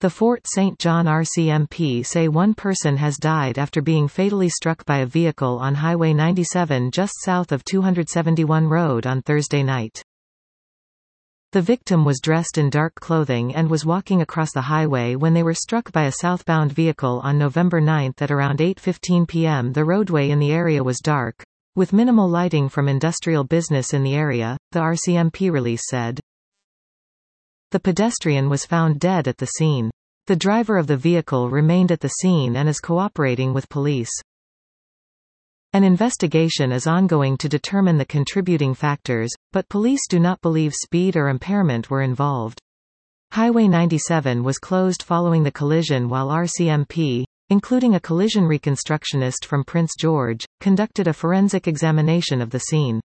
The Fort St. John RCMP say one person has died after being fatally struck by a vehicle on Highway 97 just south of 271 Road on Thursday night. The victim was dressed in dark clothing and was walking across the highway when they were struck by a southbound vehicle on November 9 at around 8:15 p.m. The roadway in the area was dark, with minimal lighting from industrial business in the area, the RCMP release said. The pedestrian was found dead at the scene. The driver of the vehicle remained at the scene and is cooperating with police. An investigation is ongoing to determine the contributing factors, but police do not believe speed or impairment were involved. Highway 97 was closed following the collision while RCMP, including a collision reconstructionist from Prince George, conducted a forensic examination of the scene.